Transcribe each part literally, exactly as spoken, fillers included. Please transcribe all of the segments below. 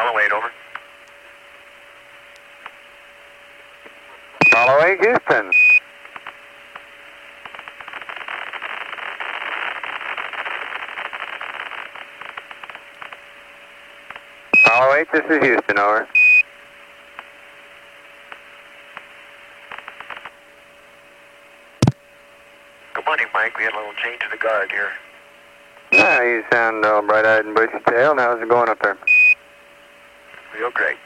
Follow eight, over. Follow eight, Houston. Follow eight, this is Houston, over. Good morning, Mike. We had a little change of the guard here. Ah, you sound all bright-eyed and bushy-tailed. How's it going up there? Real great.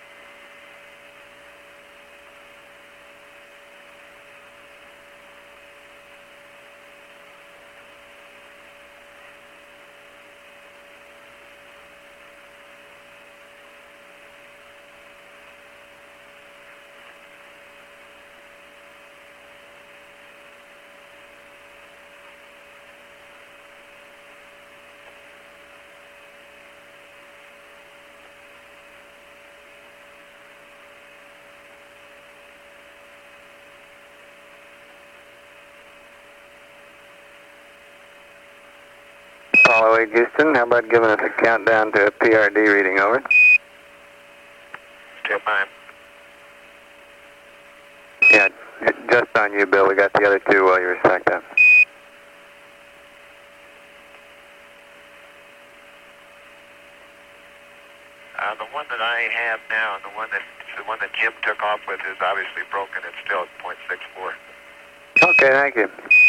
Follow eight, Houston. How about giving us a countdown to a P R D reading, over? Stand by. Yeah, just on you, Bill. We got the other two while you were stacked up. Uh, the one that I have now, and the one that the one that Jim took off with, is obviously broken. It's still at point six four. Okay, thank you.